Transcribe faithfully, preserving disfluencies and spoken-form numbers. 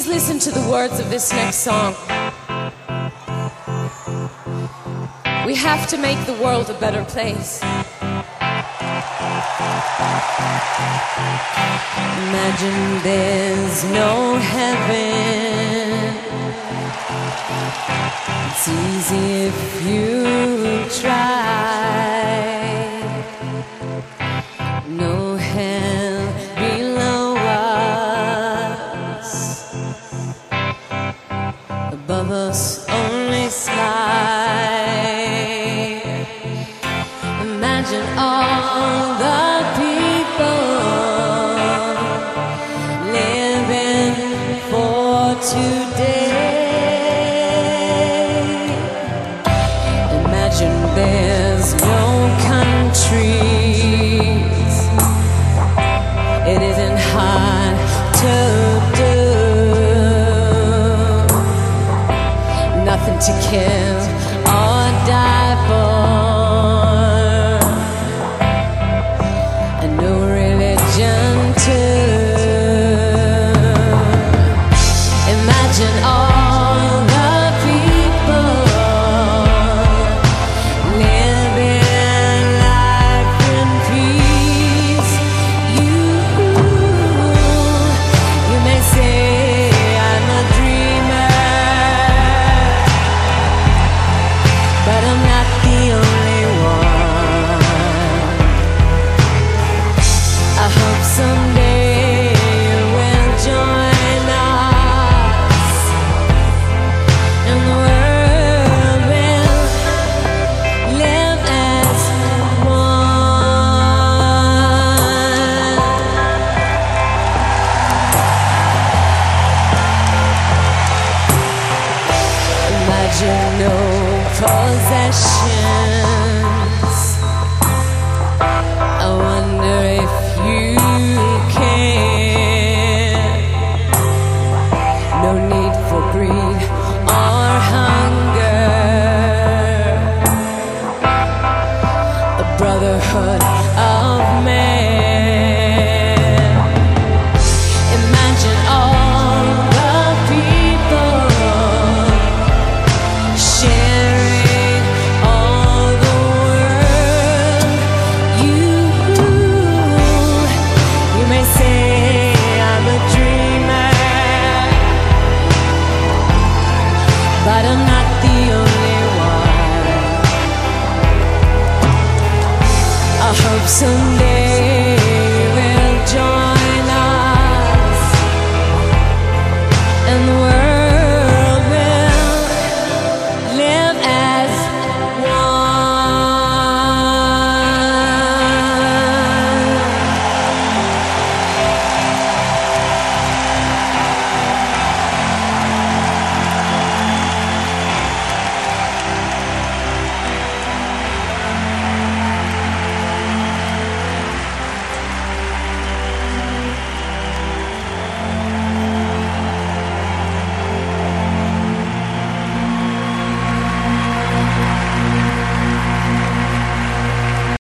listen to the words of this next song. We have to make the world a better place. Imagine there's no heaven. It's easy if you try. No hell below us. Above us only sky. Imagine all the people living for today. Imagine there's no countries. It isn't hard to do. Nothing to kill or die for. Imagine all the people living life in peace. You, you may say I'm a dreamer, but I'm not the only one. I hope someday no possession.